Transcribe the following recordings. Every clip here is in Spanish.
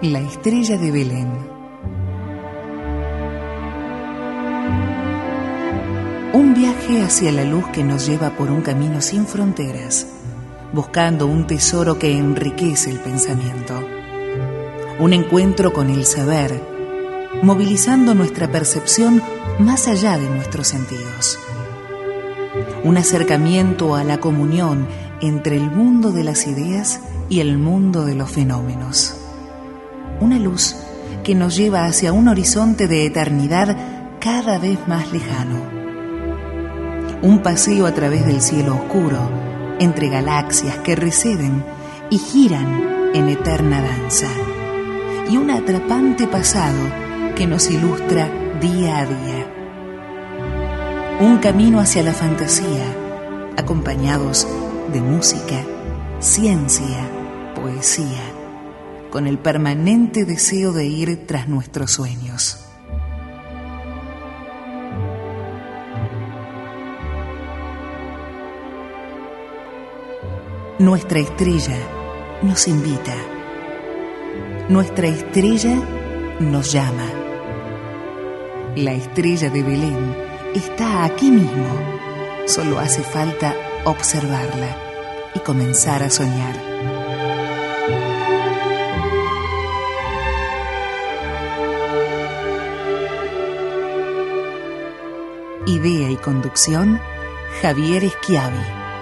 La estrella de Belén. Un viaje hacia la luz que nos lleva por un camino sin fronteras, buscando un tesoro que enriquece el pensamiento. Un encuentro con el saber, movilizando nuestra percepción más allá de nuestros sentidos. Un acercamiento a la comunión entre el mundo de las ideas y el mundo de los fenómenos. Una luz que nos lleva hacia un horizonte de eternidad cada vez más lejano. Un paseo a través del cielo oscuro, entre galaxias que receden y giran en eterna danza. Y un atrapante pasado que nos ilustra día a día. Un camino hacia la fantasía, acompañados de música, ciencia, poesía, con el permanente deseo de ir tras nuestros sueños. Nuestra estrella nos invita. Nuestra estrella nos llama. La estrella de Belén está aquí mismo. Solo hace falta observarla y comenzar a soñar. Idea y conducción, Javier Schiavi.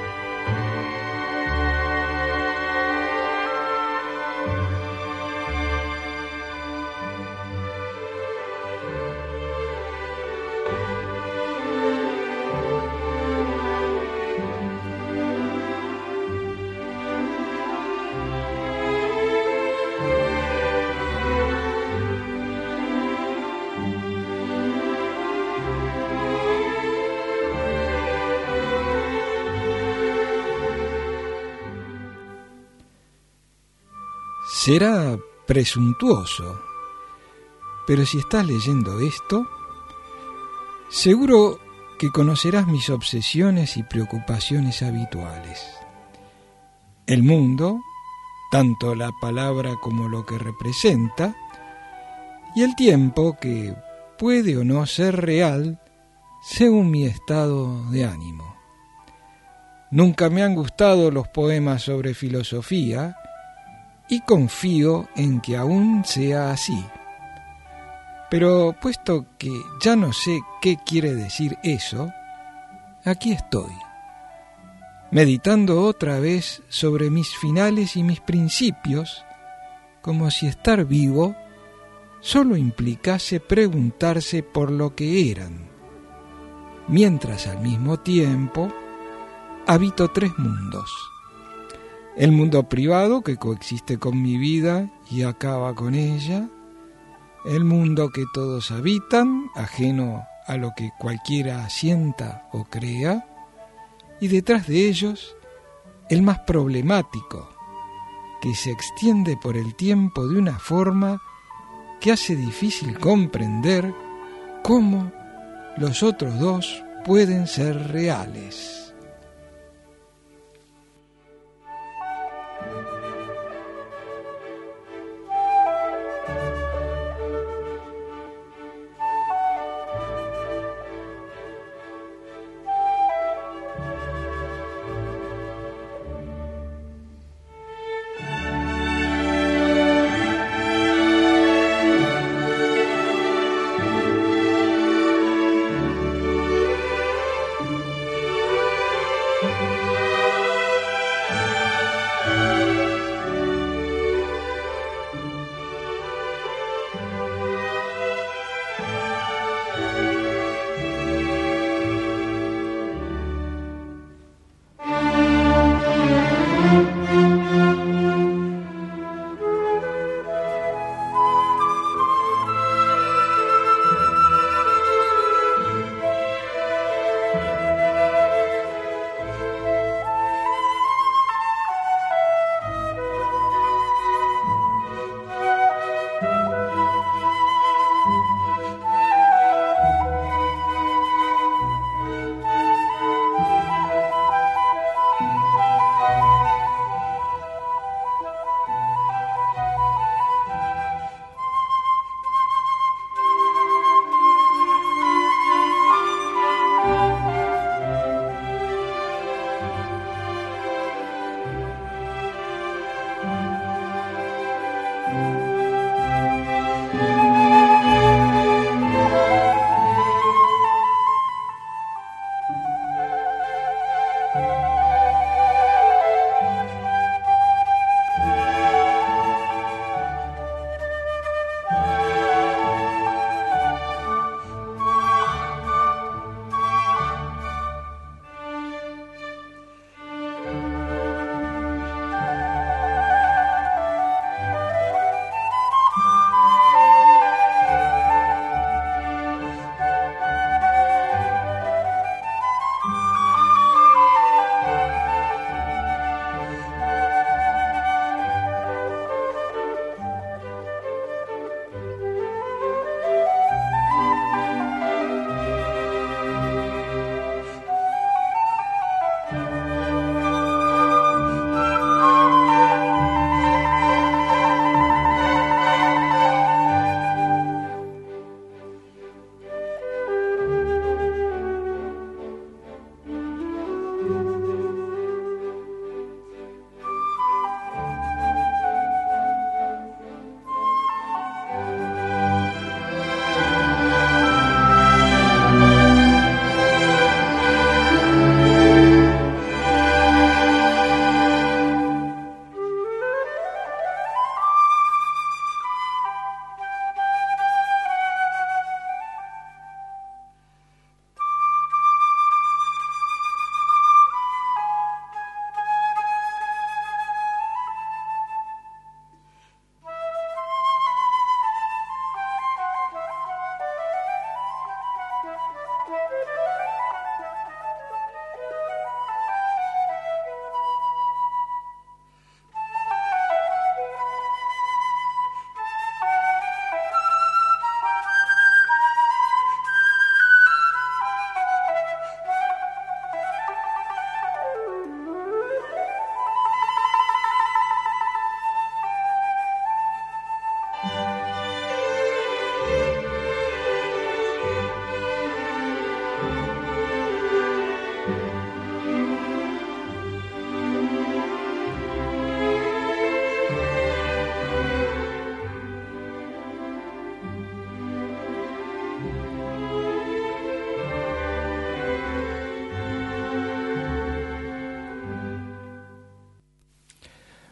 Será presuntuoso, pero si estás leyendo esto, seguro que conocerás mis obsesiones y preocupaciones habituales. El mundo, tanto la palabra como lo que representa, y el tiempo que puede o no ser real según mi estado de ánimo. Nunca me han gustado los poemas sobre filosofía, y confío en que aún sea así. Pero puesto que ya no sé qué quiere decir eso, aquí estoy, meditando otra vez sobre mis finales y mis principios, como si estar vivo solo implicase preguntarse por lo que eran, mientras al mismo tiempo habito tres mundos. El mundo privado que coexiste con mi vida y acaba con ella, el mundo que todos habitan, ajeno a lo que cualquiera sienta o crea, y detrás de ellos, el más problemático, que se extiende por el tiempo de una forma que hace difícil comprender cómo los otros dos pueden ser reales.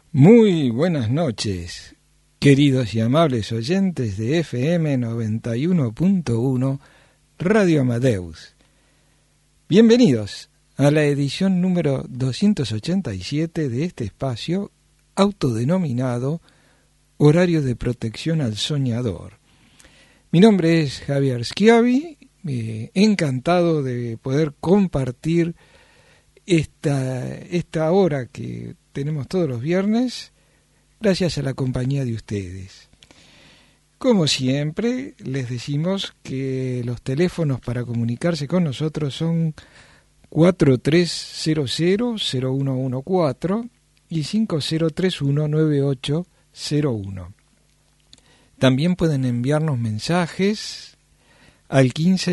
Muy buenas noches, queridos y amables oyentes de FM 91.1 Radio Amadeus. Bienvenidos a la edición número 287 de este espacio autodenominado Horario de Protección al Soñador. Mi nombre es Javier Schiavi, encantado de poder compartir esta hora que tenemos todos los viernes, gracias a la compañía de ustedes. Como siempre, les decimos que los teléfonos para comunicarse con nosotros son 4300-0114 y 5031-9801. También pueden enviarnos mensajes al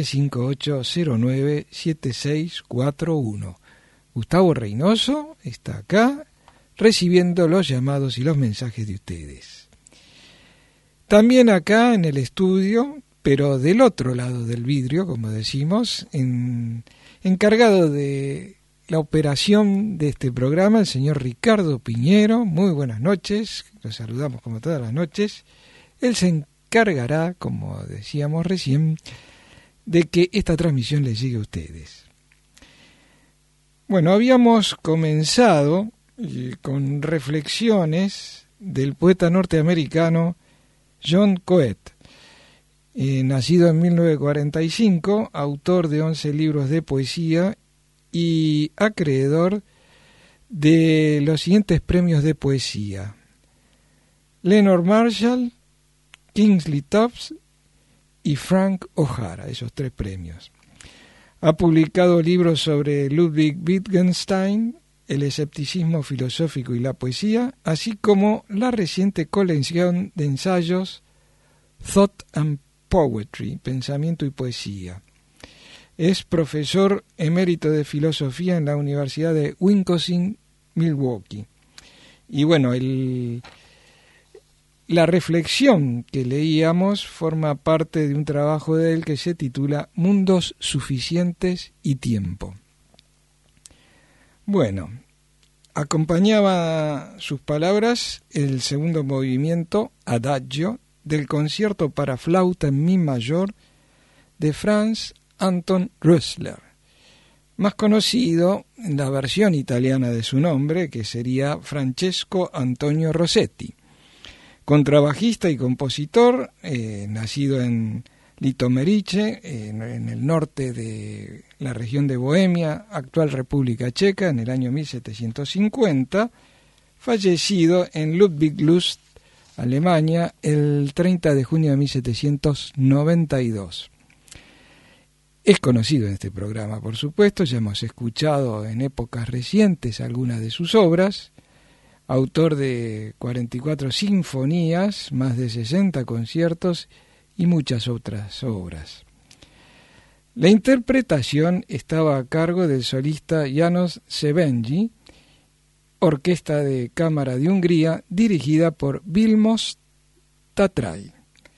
1558097641. Gustavo Reynoso está acá recibiendo los llamados y los mensajes de ustedes. También acá en el estudio, pero del otro lado del vidrio, como decimos, encargado de la operación de este programa, el señor Ricardo Piñero. Muy buenas noches, los saludamos como todas las noches. Él se encargará, como decíamos recién, de que esta transmisión les llegue a ustedes. Bueno, habíamos comenzado con reflexiones del poeta norteamericano John Coet, nacido en 1945, autor de 11 libros de poesía y acreedor de los siguientes premios de poesía: Leonard Marshall, Kingsley Tufts y Frank O'Hara, esos 3 premios. Ha publicado libros sobre Ludwig Wittgenstein, el escepticismo filosófico y la poesía, así como la reciente colección de ensayos Thought and Poetry, Pensamiento y Poesía. Es profesor emérito de filosofía en la Universidad de Wisconsin, Milwaukee. Y bueno, la reflexión que leíamos forma parte de un trabajo de él que se titula Mundos Suficientes y Tiempo. Bueno, acompañaba sus palabras el segundo movimiento, Adagio, del concierto para flauta en mi mayor de Franz Anton Rösler, más conocido en la versión italiana de su nombre, que sería Francesco Antonio Rossetti. Contrabajista y compositor, nacido en Litomerice, en el norte de la región de Bohemia, actual República Checa, en el año 1750, fallecido en Ludwigslust, Alemania, el 30 de junio de 1792. Es conocido en este programa, por supuesto, ya hemos escuchado en épocas recientes algunas de sus obras. Autor de 44 sinfonías, más de 60 conciertos y muchas otras obras. La interpretación estaba a cargo del solista János Szévenyi, Orquesta de Cámara de Hungría, dirigida por Vilmos Tatray.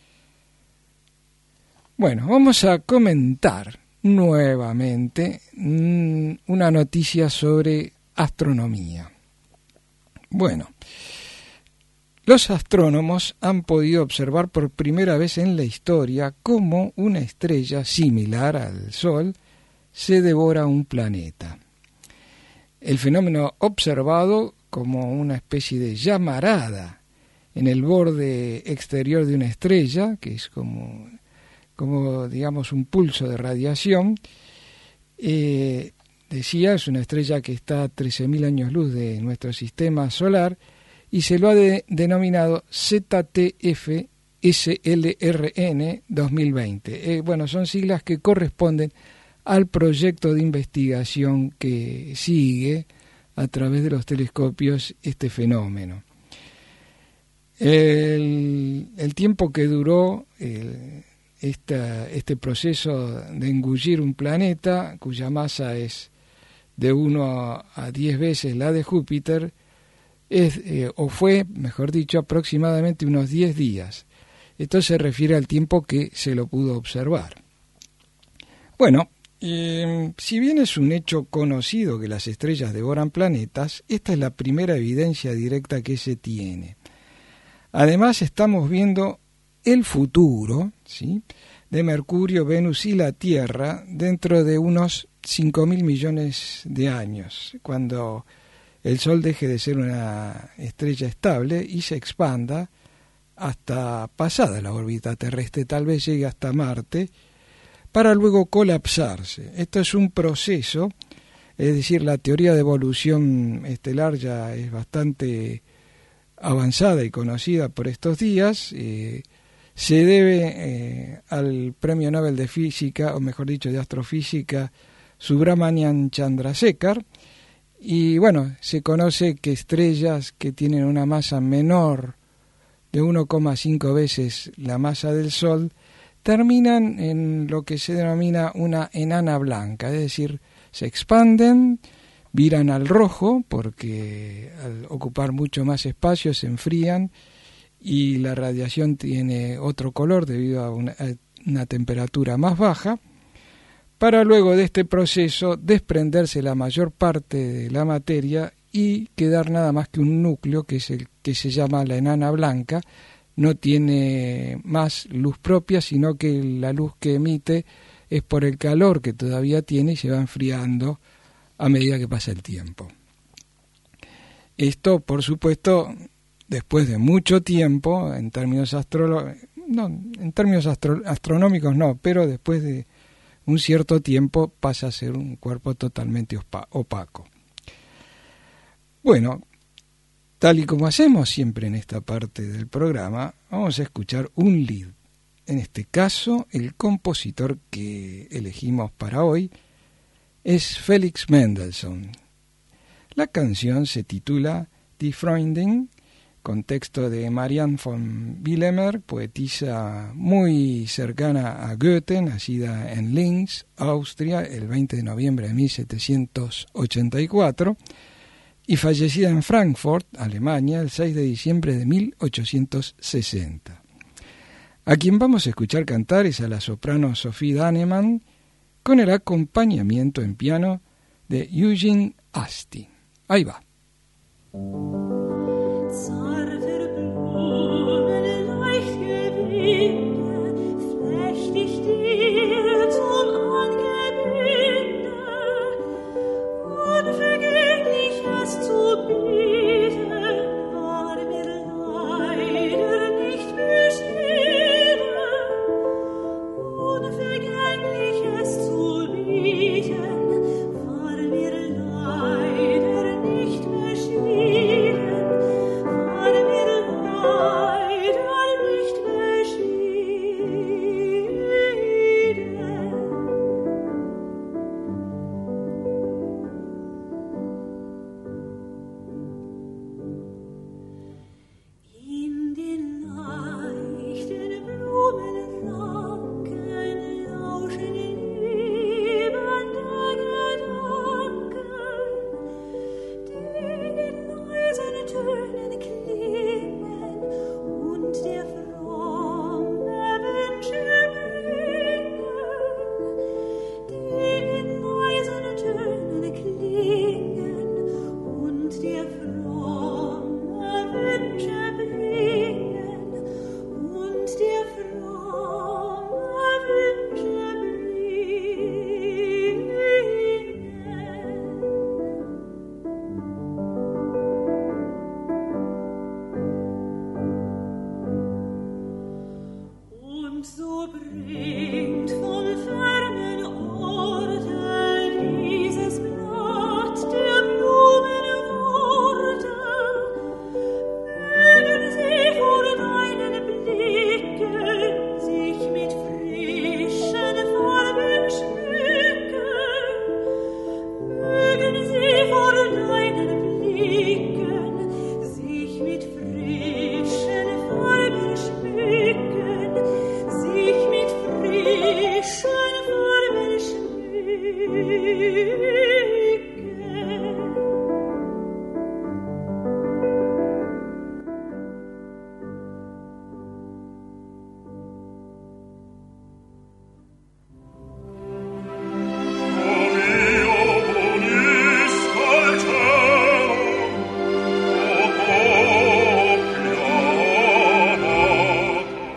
Bueno, vamos a comentar nuevamente una noticia sobre astronomía. Bueno, los astrónomos han podido observar por primera vez en la historia cómo una estrella similar al Sol se devora un planeta. El fenómeno observado como una especie de llamarada en el borde exterior de una estrella, que es como digamos un pulso de radiación, decía, es una estrella que está a 13.000 años luz de nuestro sistema solar y se lo ha denominado ZTF-SLRN 2020. Bueno, son siglas que corresponden al proyecto de investigación que sigue a través de los telescopios este fenómeno. El tiempo que duró este proceso de engullir un planeta, cuya masa es de 1 a 10 veces la de Júpiter, fue, mejor dicho, aproximadamente unos 10 días. Esto se refiere al tiempo que se lo pudo observar. Bueno, Si bien es un hecho conocido que las estrellas devoran planetas, esta es la primera evidencia directa que se tiene. Además, estamos viendo el futuro, ¿sí?, de Mercurio, Venus y la Tierra dentro de unos 5.000 millones de años, cuando el Sol deje de ser una estrella estable y se expanda hasta pasada la órbita terrestre, tal vez llegue hasta Marte, para luego colapsarse. Esto es un proceso, es decir, la teoría de evolución estelar ya es bastante avanzada y conocida por estos días. Se debe al Premio Nobel de Física, o mejor dicho, de Astrofísica, Subrahmanyan Chandrasekhar, y bueno, se conoce que estrellas que tienen una masa menor de 1,5 veces la masa del Sol terminan en lo que se denomina una enana blanca, es decir, se expanden, viran al rojo porque al ocupar mucho más espacio se enfrían y la radiación tiene otro color debido a una temperatura más baja, para luego de este proceso desprenderse la mayor parte de la materia y quedar nada más que un núcleo, que es el que se llama la enana blanca. No tiene más luz propia, sino que la luz que emite es por el calor que todavía tiene y se va enfriando a medida que pasa el tiempo. Esto, por supuesto, después de mucho tiempo, en términos astronómicos no, pero después de un cierto tiempo pasa a ser un cuerpo totalmente opaco. Bueno, tal y como hacemos siempre en esta parte del programa, vamos a escuchar un lied. En este caso, el compositor que elegimos para hoy es Felix Mendelssohn. La canción se titula Die Freundin, con texto de Marianne von Willemer, poetisa muy cercana a Goethe, nacida en Linz, Austria, el 20 de noviembre de 1784, y fallecida en Frankfurt, Alemania, el 6 de diciembre de 1860. A quien vamos a escuchar cantar es a la soprano Sophie Dannemann, con el acompañamiento en piano de Eugene Asti. Ahí va.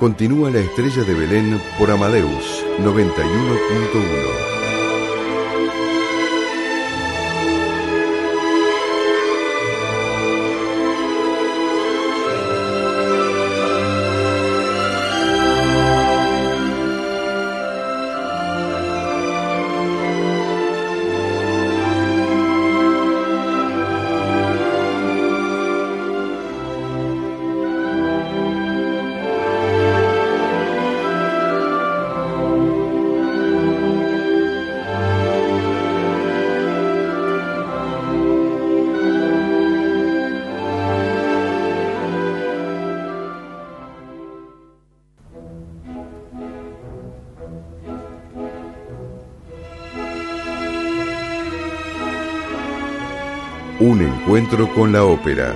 Continúa La Estrella de Belén por Amadeus 91.1. Un encuentro con la ópera.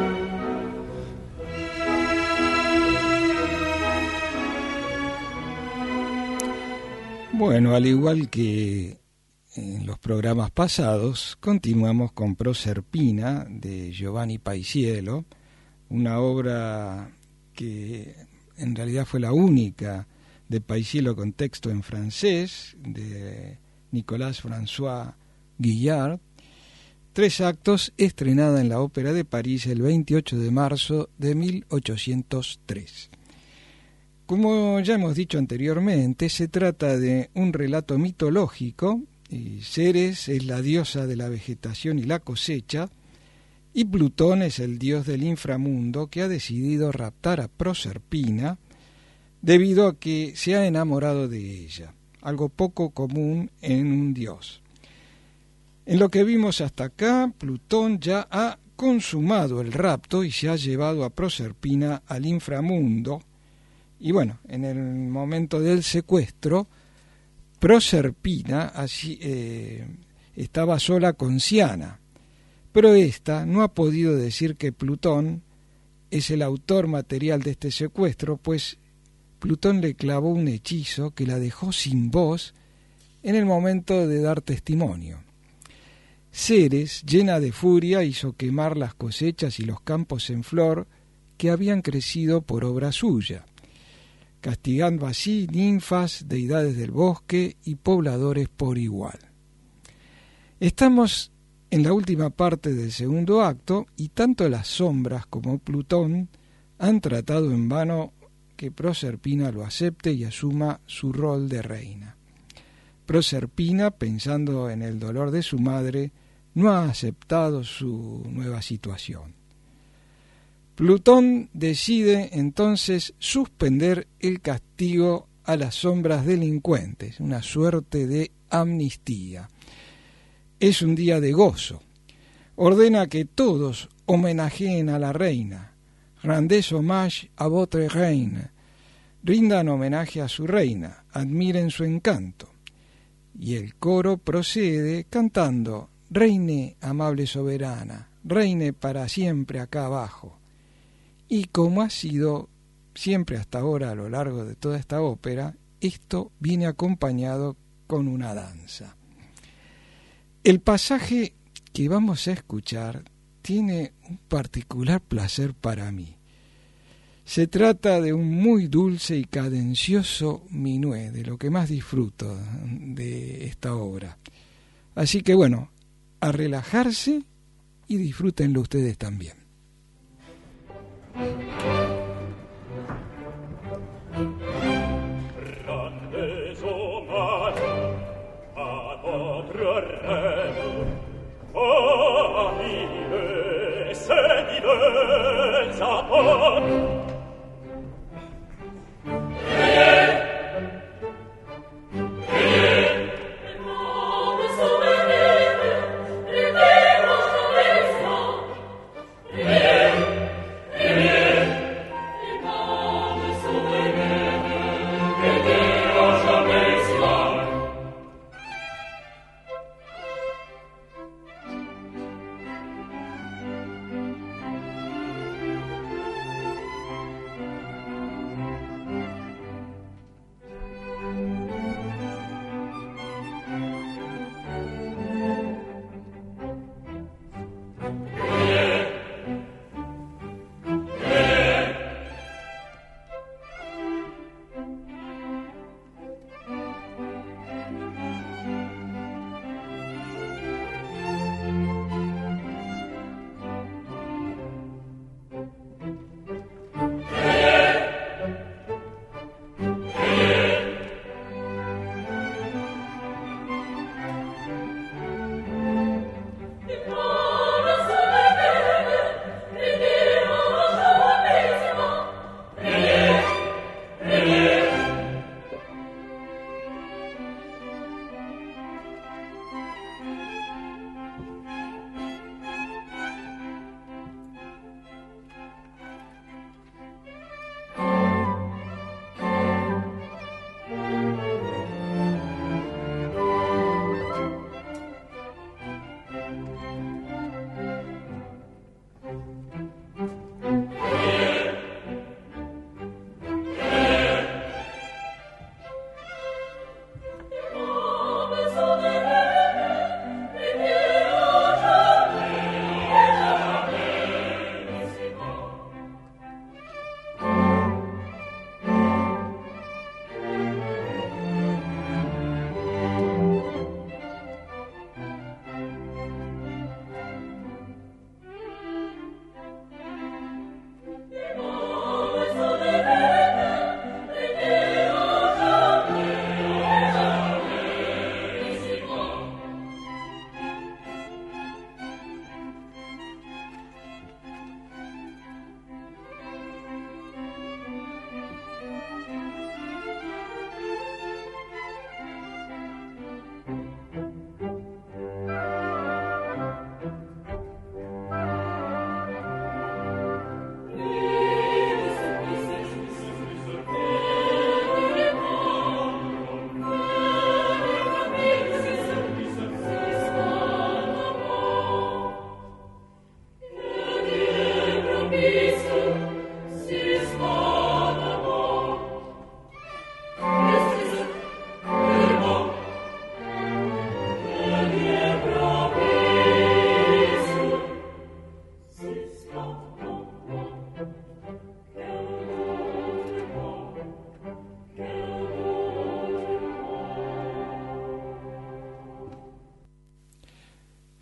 Bueno, al igual que en los programas pasados, continuamos con Proserpina de Giovanni Paisiello, una obra que en realidad fue la única de Paisiello con texto en francés, de Nicolas François Guillard. 3 actos, estrenada en la Ópera de París el 28 de marzo de 1803. Como ya hemos dicho anteriormente, se trata de un relato mitológico, y Ceres es la diosa de la vegetación y la cosecha, y Plutón es el dios del inframundo que ha decidido raptar a Proserpina debido a que se ha enamorado de ella, algo poco común en un dios. En lo que vimos hasta acá, Plutón ya ha consumado el rapto y se ha llevado a Proserpina al inframundo. Y bueno, en el momento del secuestro, Proserpina estaba sola con Ciana, pero ésta no ha podido decir que Plutón es el autor material de este secuestro, pues Plutón le clavó un hechizo que la dejó sin voz en el momento de dar testimonio. Ceres, llena de furia, hizo quemar las cosechas y los campos en flor que habían crecido por obra suya, castigando así ninfas, deidades del bosque y pobladores por igual. Estamos en la última parte del segundo acto y tanto las sombras como Plutón han tratado en vano que Proserpina lo acepte y asuma su rol de reina. Proserpina, pensando en el dolor de su madre, no ha aceptado su nueva situación. Plutón decide entonces suspender el castigo a las sombras delincuentes, una suerte de amnistía. Es un día de gozo. Ordena que todos homenajeen a la reina. Rendez hommage à votre reine. Rindan homenaje a su reina, admiren su encanto. Y el coro procede cantando: reine amable soberana, reine para siempre acá abajo. Y como ha sido siempre hasta ahora a lo largo de toda esta ópera, esto viene acompañado con una danza. El pasaje que vamos a escuchar tiene un particular placer para mí. Se trata de un muy dulce y cadencioso minué, de lo que más disfruto de esta obra. Así que bueno, a relajarse y disfrútenlo ustedes también.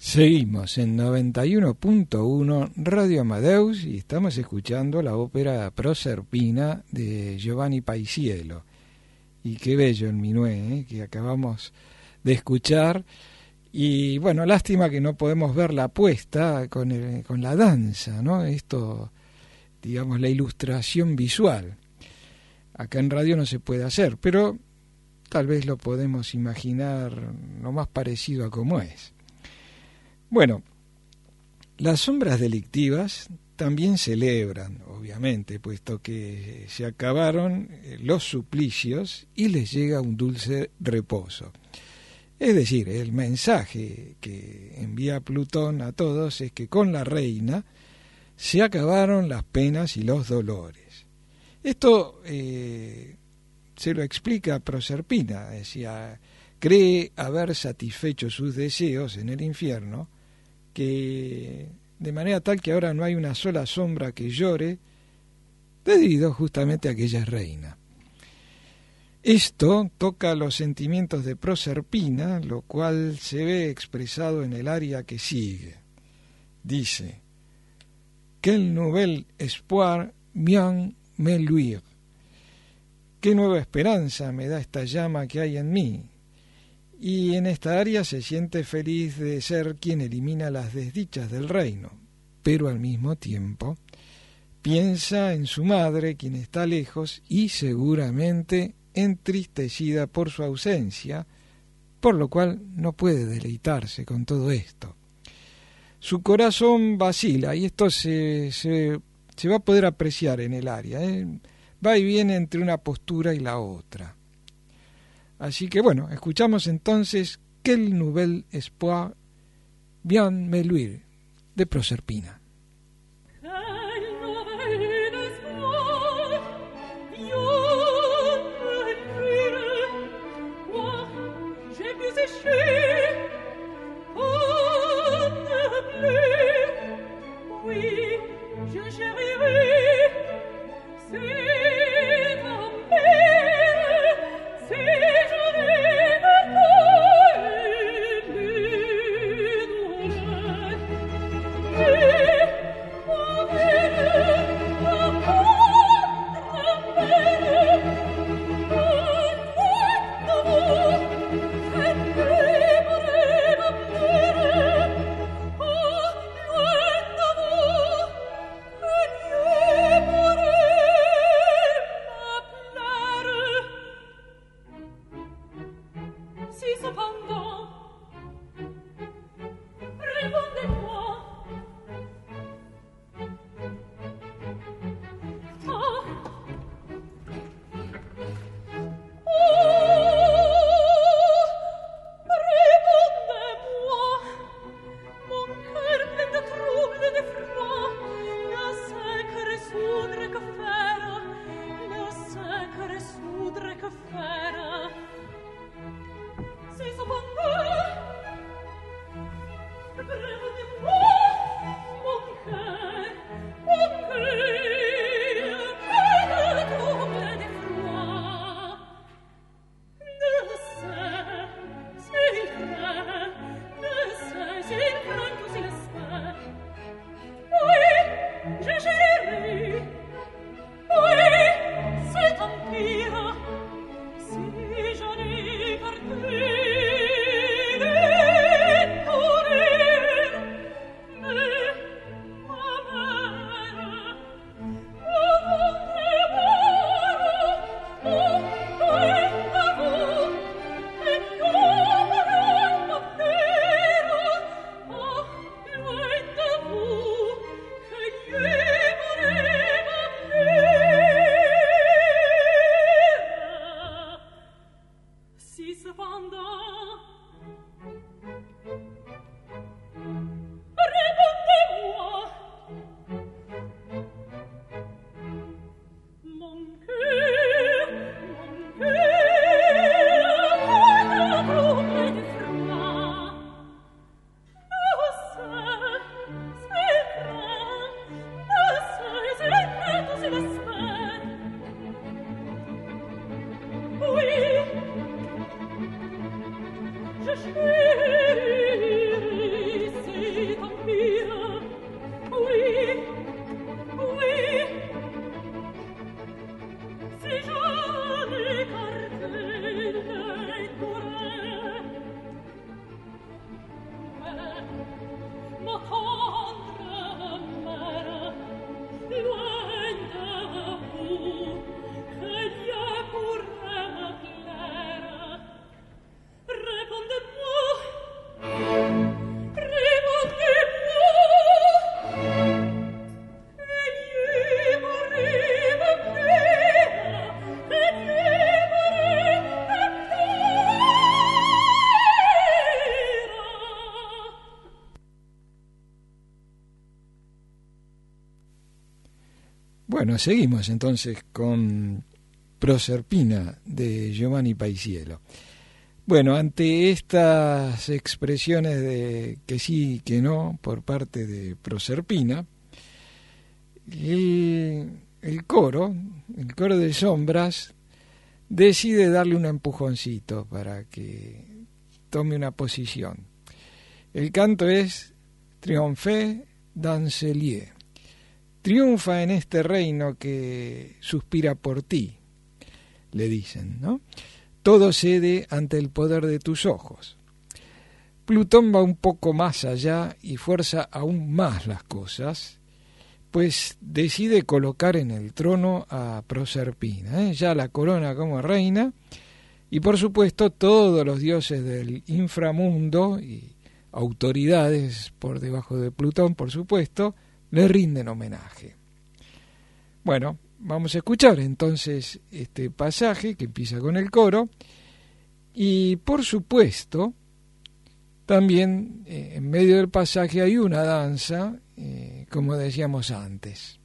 Seguimos en 91.1 Radio Amadeus y estamos escuchando la ópera Proserpina de Giovanni Paisiello. Y qué bello el minué que acabamos de escuchar. Y bueno, lástima que no podemos ver la puesta con la danza, ¿no? Esto, digamos, la ilustración visual. Acá en radio no se puede hacer, pero tal vez lo podemos imaginar lo más parecido a como es. Bueno, las sombras delictivas también celebran, obviamente, puesto que se acabaron los suplicios y les llega un dulce reposo. Es decir, el mensaje que envía Plutón a todos es que con la reina se acabaron las penas y los dolores. Esto se lo explica Proserpina, decía, cree haber satisfecho sus deseos en el infierno, que de manera tal que ahora no hay una sola sombra que llore, debido justamente a que ella es reina. Esto toca los sentimientos de Proserpina, lo cual se ve expresado en el aria que sigue. Dice: Quel nouvel espoir vient me luire. Qué nueva esperanza me da esta llama que hay en mí. Y en esta aria se siente feliz de ser quien elimina las desdichas del reino, pero al mismo tiempo piensa en su madre, quien está lejos y seguramente entristecida por su ausencia, por lo cual no puede deleitarse con todo esto. Su corazón vacila, y esto se va a poder apreciar en el aria, va y viene entre una postura y la otra. Así que bueno, escuchamos entonces Quel nouvel espoir vient me luire, de Proserpina. Thank you. Bueno, seguimos entonces con Proserpina de Giovanni Paisiello. Bueno, ante estas expresiones de que sí y que no por parte de Proserpina, el coro de sombras decide darle un empujoncito para que tome una posición. El canto es Triomphe d'Ancelier. Triunfa en este reino que suspira por ti, le dicen, ¿no? Todo cede ante el poder de tus ojos. Plutón va un poco más allá y fuerza aún más las cosas, pues decide colocar en el trono a Proserpina, ya la corona como reina, y por supuesto todos los dioses del inframundo y autoridades por debajo de Plutón, por supuesto, le rinden homenaje. Bueno, vamos a escuchar entonces este pasaje que empieza con el coro y por supuesto también en medio del pasaje hay una danza, como decíamos antes.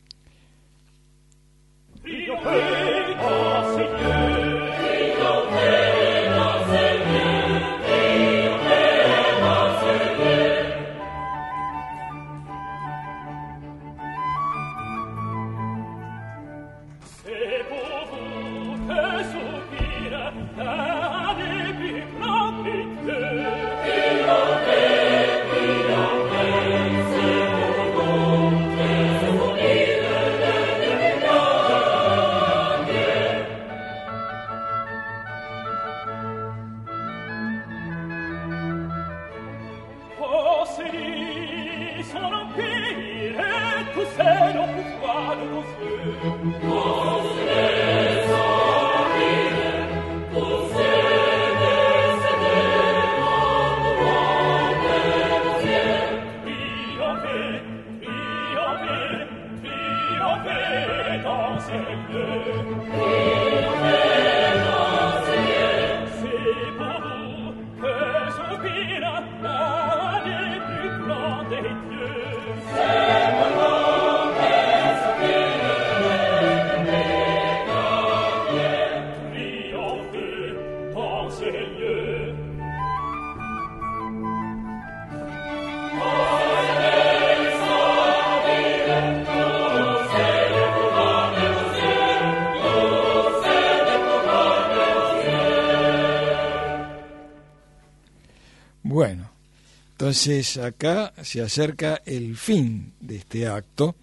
Bueno, entonces acá se acerca el fin de este acto.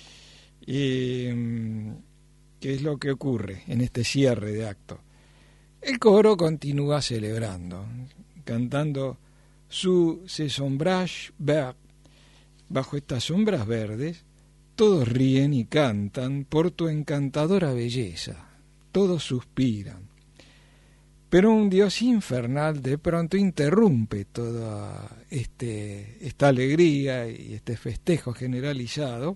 ¿Qué es lo que ocurre en este cierre de acto? El coro continúa celebrando, cantando su ces ombrages verts. Bajo estas sombras verdes, todos ríen y cantan por tu encantadora belleza, todos suspiran. Pero un dios infernal de pronto interrumpe toda esta alegría y este festejo generalizado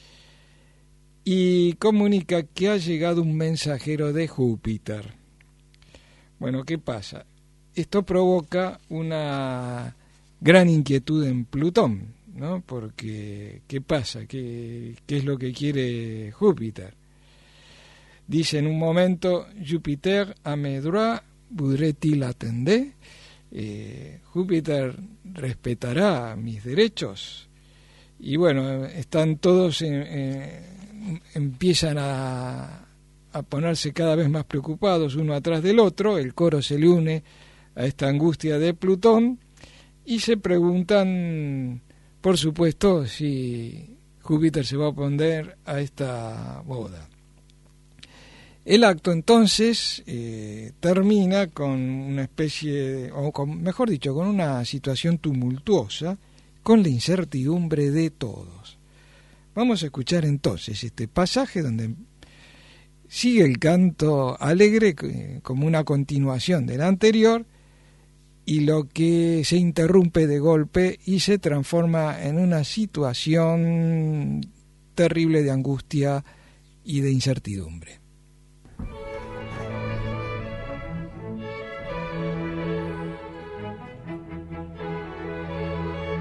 y comunica que ha llegado un mensajero de Júpiter. Bueno, ¿qué pasa? Esto provoca una gran inquietud en Plutón, ¿no? Porque, ¿qué pasa? ¿Qué es lo que quiere Júpiter? Dice en un momento, Júpiter a mes droit voudrait-il attendre? Júpiter respetará mis derechos. Y bueno, están todos, empiezan a ponerse cada vez más preocupados uno atrás del otro, el coro se le une a esta angustia de Plutón y se preguntan, por supuesto, si Júpiter se va a oponer a esta boda. El acto entonces termina con una especie, mejor dicho, con una situación tumultuosa, con la incertidumbre de todos. Vamos a escuchar entonces este pasaje donde sigue el canto alegre como una continuación del anterior y lo que se interrumpe de golpe y se transforma en una situación terrible de angustia y de incertidumbre.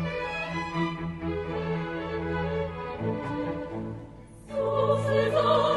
Oh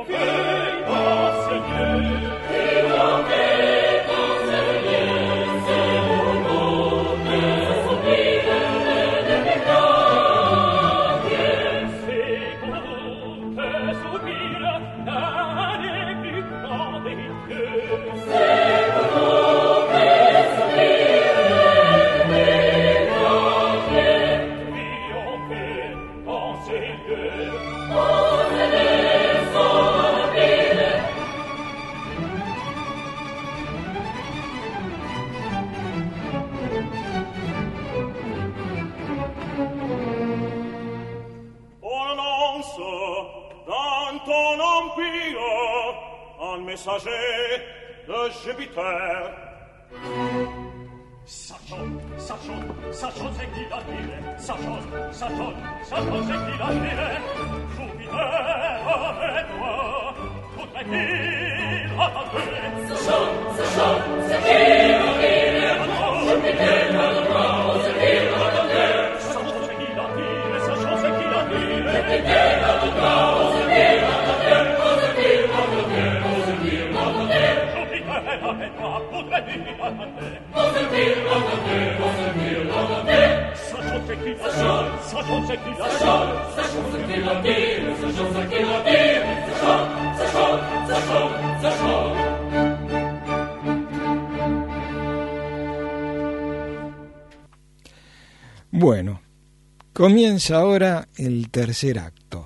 Bueno, comienza ahora el tercer acto.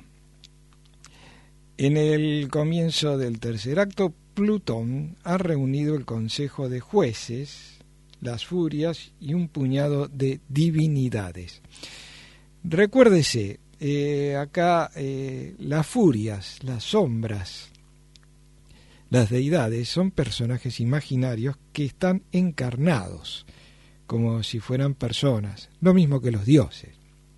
En el comienzo del tercer acto, Plutón ha reunido el consejo de jueces, las furias y un puñado de divinidades. Recuérdese, acá las furias, las sombras, las deidades son personajes imaginarios que están encarnados, como si fueran personas, lo mismo que los dioses.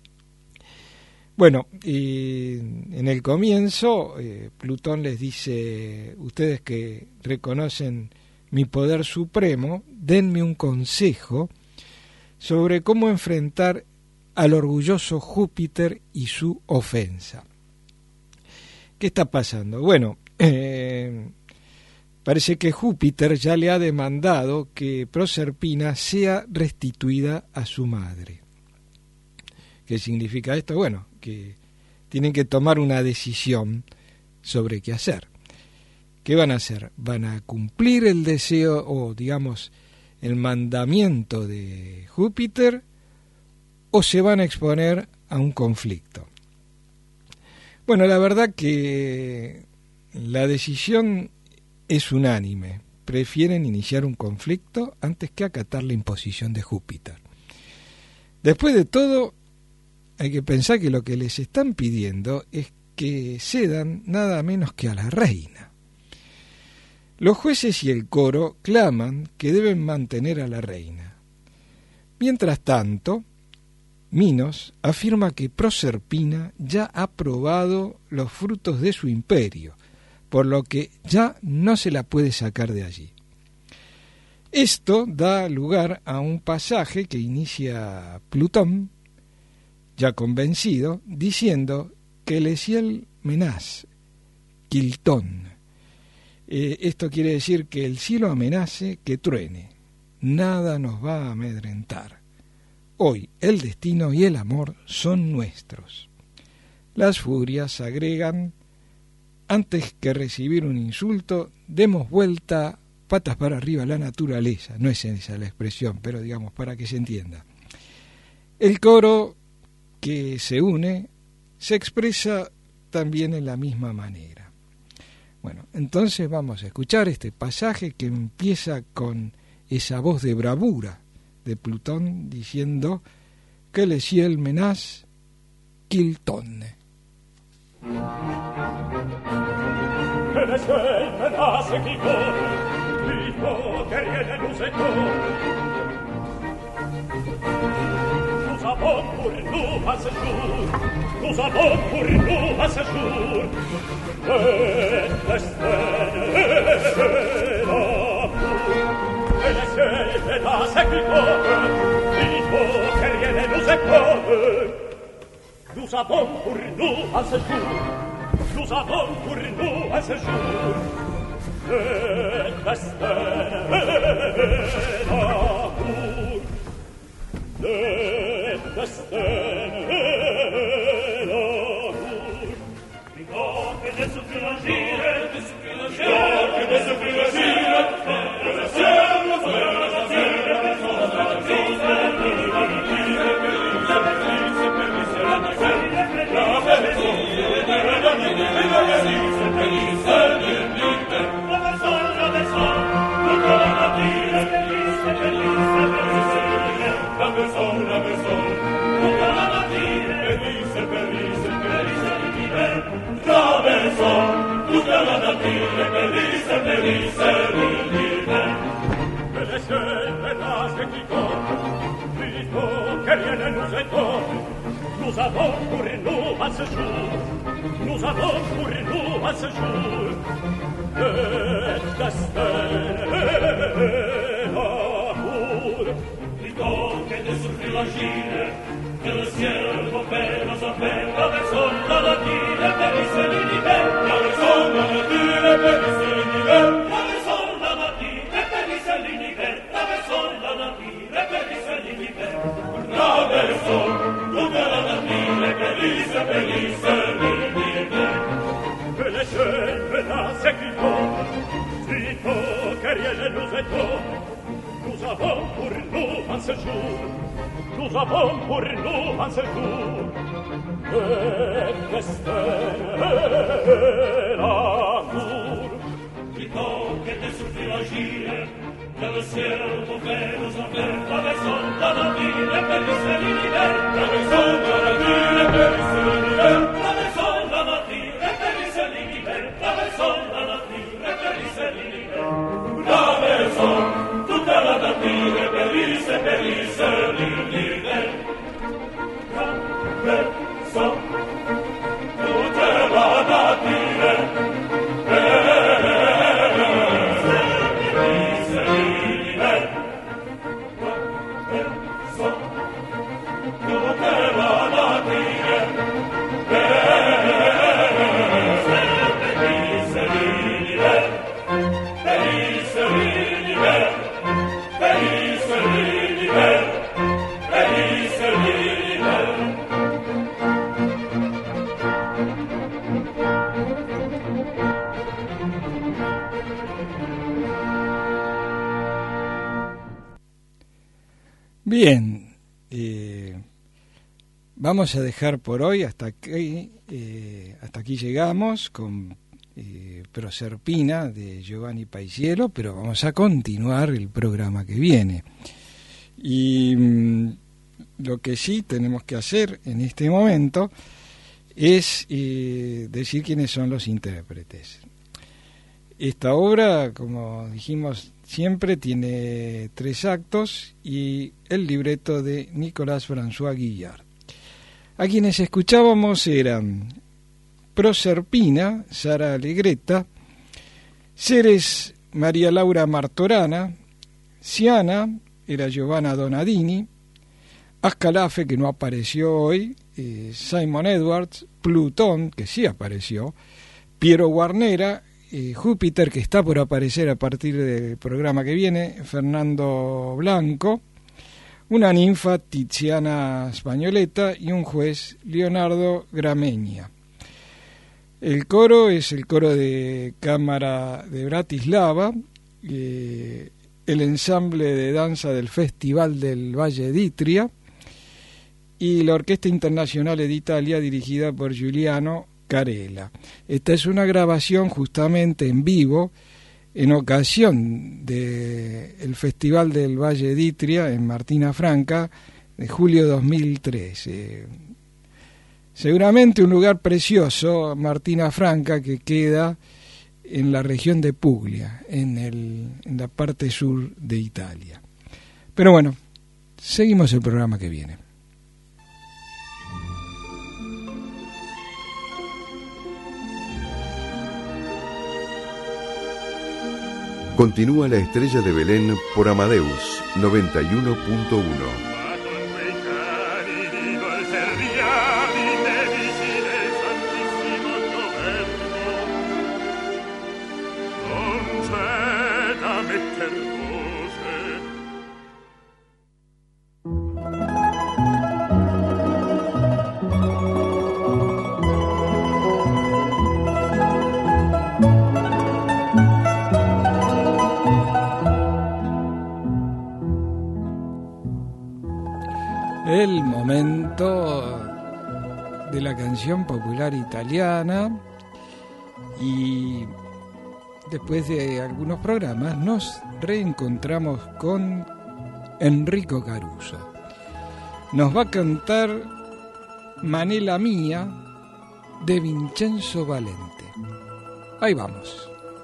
Bueno, y en el comienzo Plutón les dice: ustedes que reconocen mi poder supremo, denme un consejo sobre cómo enfrentar al orgulloso Júpiter y su ofensa. ¿Qué está pasando? Bueno, parece que Júpiter ya le ha demandado que Proserpina sea restituida a su madre. ¿Qué significa esto? Bueno, que tienen que tomar una decisión sobre qué hacer. ¿Qué van a hacer? ¿Van a cumplir el deseo o, digamos, el mandamiento de Júpiter o se van a exponer a un conflicto? Bueno, la verdad que la decisión es unánime. Prefieren iniciar un conflicto antes que acatar la imposición de Júpiter. Después de todo, hay que pensar que lo que les están pidiendo es que cedan nada menos que a la reina. Los jueces y el coro claman que deben mantener a la reina. Mientras tanto, Minos afirma que Proserpina ya ha probado los frutos de su imperio, por lo que ya no se la puede sacar de allí. Esto da lugar a un pasaje que inicia Plutón, ya convencido, diciendo que Lesiel Menaz, Quiltón. Esto quiere decir que el cielo amenace que truene, nada nos va a amedrentar. Hoy el destino y el amor son nuestros. Las furias agregan: antes que recibir un insulto, demos vuelta patas para arriba a la naturaleza. No es esa la expresión, pero digamos para que se entienda. El coro que se une se expresa también en la misma manera. Bueno, entonces vamos a escuchar este pasaje que empieza con esa voz de bravura de Plutón diciendo que Lesiel Menaz Quiltón. Que Lesiel Menaz Quiltón, hijo que viene Lusetón. Nous avons pour nous à ce jour, nous avons pour nous à ce jour, le destin et l'amour. Et le ciel est à ce qui tombe, il faut que rien ne nous étonne. Nous avons pour nous à ce jour, nous avons pour nous à ce séjour et destin et l'amour, et destin et l'amour. Che ne soffre la gira, che soffre la gira, che ne soffre la gira, che la sera, la sera, nous avons pour nous à ce jour, nous avons pour nous à ce jour, le destin et l'amour. Plutôt que de souffrir la gire, que le ciel opère nos affaires, la raison de la vie, périsse l'univers, la raison de la vie, périsse l'univers, la raison de la vie, périsse l'univers, la raison de la vie, périsse l'univers, la raison toute la nature, périsse l'univers. Que les jeunes menaces qui font, sitôt que rien ne nous étonne, nous avons pour nous un séjour, nous avons pour nous un séjour, le destin et l'amour. Plutôt que de souffrir la gire, que le ciel pouvait nous enlever, la raison de la vie, périsse l'univers, la raison de la vie, périsse l'univers, la raison de la vie, périsse l'univers, la raison de la vie, périsse l'univers, la raison, toute la nature, périsse l'univers, la raison, toute la nature, Bien, vamos a dejar por hoy hasta aquí llegamos con Proserpina de Giovanni Paisiello, pero vamos a continuar el programa que viene. Y lo que sí tenemos que hacer en este momento es decir quiénes son los intérpretes. Esta obra, como dijimos siempre, tiene 3 actos y el libreto de Nicolas François Guillard. A quienes escuchábamos eran Proserpina, Sara Allegretta, Ceres, María Laura Martorana, Siana, era Giovanna Donadini, Ascalafe, que no apareció hoy, Simon Edwards, Plutón, que sí apareció, Piero Guarnera, Júpiter, que está por aparecer a partir del programa que viene, Fernando Blanco, una ninfa, Tiziana Spagnoletta, y un juez, Leonardo Gramegna. El coro es el coro de cámara de Bratislava, el ensamble de danza del Festival del Valle d'Itria y la Orquesta Internacional de Italia dirigida por Giuliano Carella. Esta es una grabación justamente en vivo en ocasión del Festival del Valle d'Itria en Martina Franca de julio 2013. Seguramente un lugar precioso, Martina Franca, que queda en la región de Puglia, en la parte sur de Italia. Pero bueno, seguimos el programa que viene. Continúa La Estrella de Belén por Amadeus 91.1. metter voce. El momento de la canción popular italiana, y después de algunos programas nos reencontramos con Enrico Caruso. Nos va a cantar Manela Mía de Vincenzo Valente. Ahí vamos.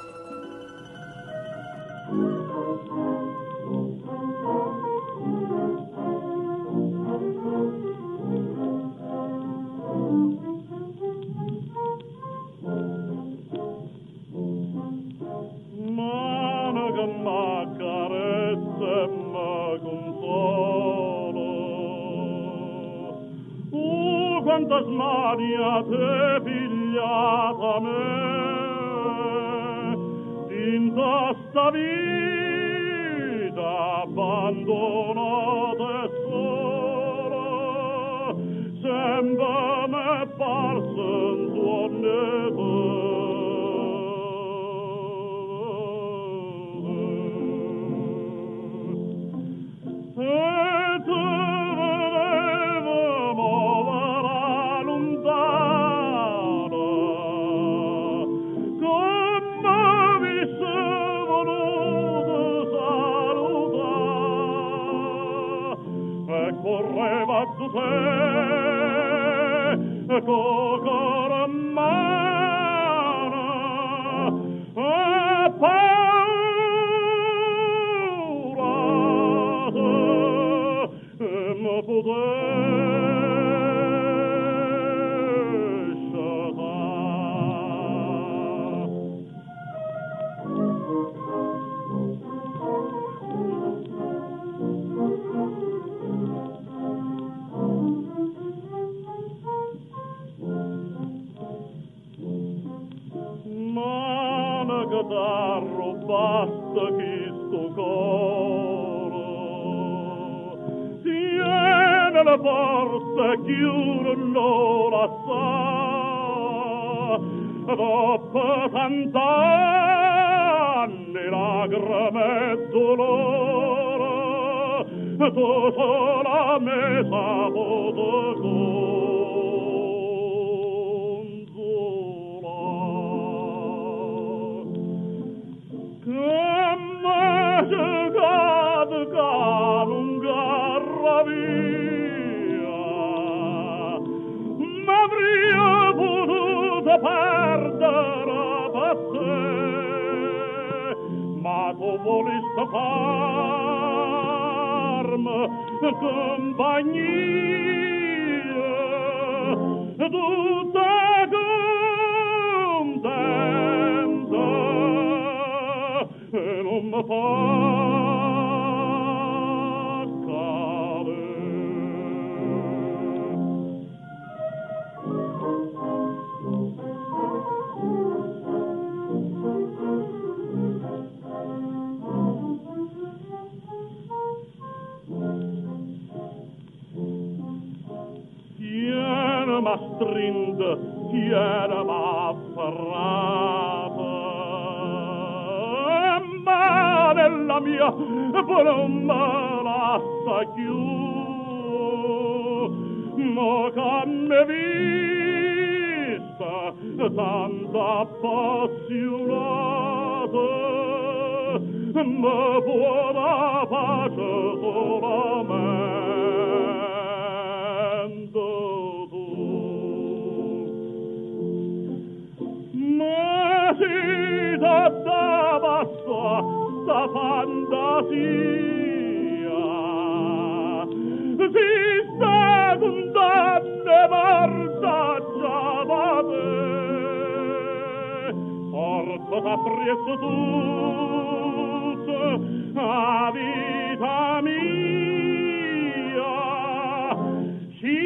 Quanta smania t'è pigliata me in questa vita abbandonata e sola, sembra m'è parso un tuo cocora mano a paura ma darro basta chi sto coro tiene la porta chiudo non la sa dopo tant'anni lagrime e dolore tu sola me saputo perdere per te, ma tu volesti farmi compagnia, tutta contenta, e non mi fa strinda, tiene m'afferrata, ma nella mia non me lascia più, ma che mi vista tanto appassionata, mi può da pace solamente. Da bassa sta fantasia si sta condanne mortaggia da te porta t'appresso tutto a vita mia si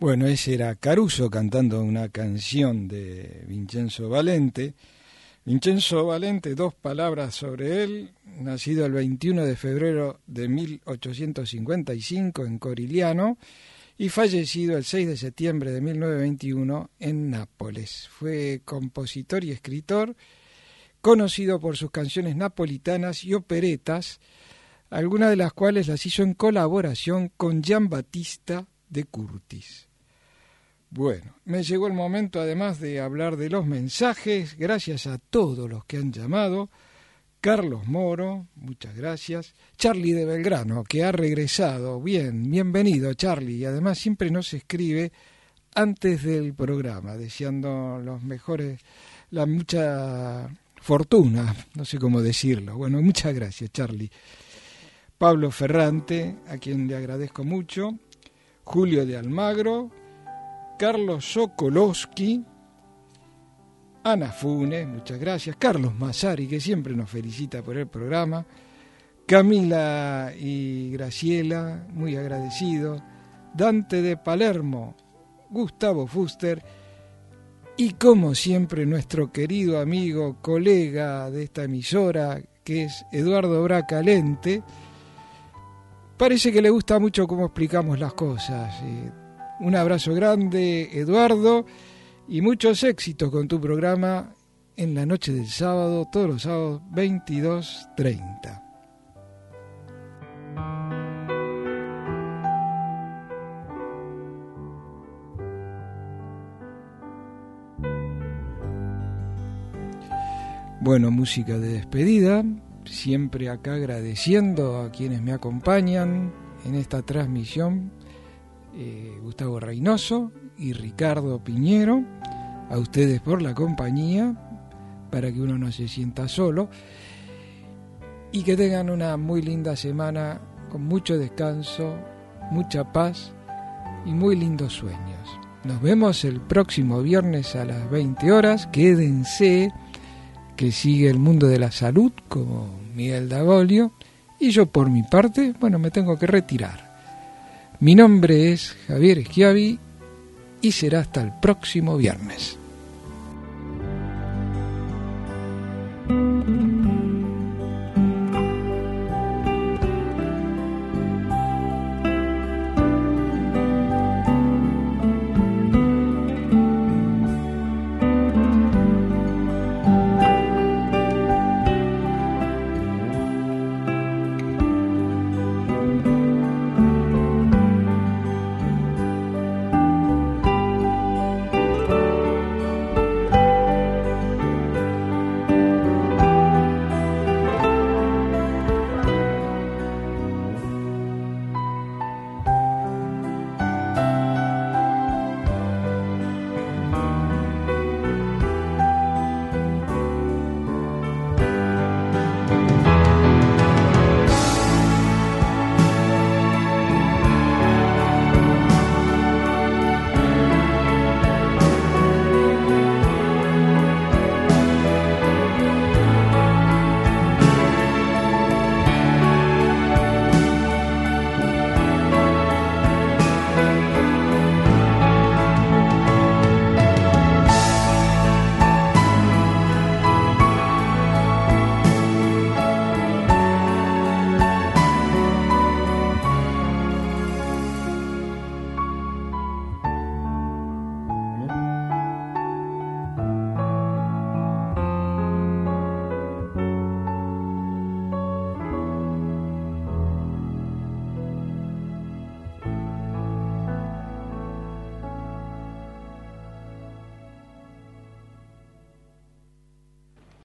Bueno, ese era Caruso cantando una canción de Vincenzo Valente. Vincenzo Valente, 2 palabras sobre él, nacido el 21 de febrero de 1855 en Corigliano y fallecido el 6 de septiembre de 1921 en Nápoles. Fue compositor y escritor, conocido por sus canciones napolitanas y operetas, algunas de las cuales las hizo en colaboración con Giambattista de Curtis. Bueno, me llegó el momento además de hablar de los mensajes, gracias a todos los que han llamado. Carlos Moro, muchas gracias. Charlie de Belgrano, que ha regresado. Bienvenido Charlie, y además siempre nos escribe antes del programa, deseando los mejores, la mucha fortuna, no sé cómo decirlo. Bueno, muchas gracias Charlie. Pablo Ferrante, a quien le agradezco mucho. Julio de Almagro, Carlos Sokolowski, Ana Funes, muchas gracias, Carlos Massari, que siempre nos felicita por el programa, Camila y Graciela, muy agradecido, Dante de Palermo, Gustavo Fuster y como siempre nuestro querido amigo, colega de esta emisora, que es Eduardo Bracalente. Parece que le gusta mucho cómo explicamos las cosas. Un abrazo grande, Eduardo, y muchos éxitos con tu programa en la noche del sábado, todos los sábados, 22:30. Bueno, música de despedida, siempre acá agradeciendo a quienes me acompañan en esta transmisión. Gustavo Reynoso y Ricardo Piñero, a ustedes por la compañía, para que uno no se sienta solo, y que tengan una muy linda semana con mucho descanso, mucha paz y muy lindos sueños. Nos vemos el próximo viernes a las 20 horas. Quédense, que sigue el mundo de la salud como Miguel Davolio, y yo por mi parte, bueno, me tengo que retirar. Mi nombre es Javier Schiavi y será hasta el próximo viernes.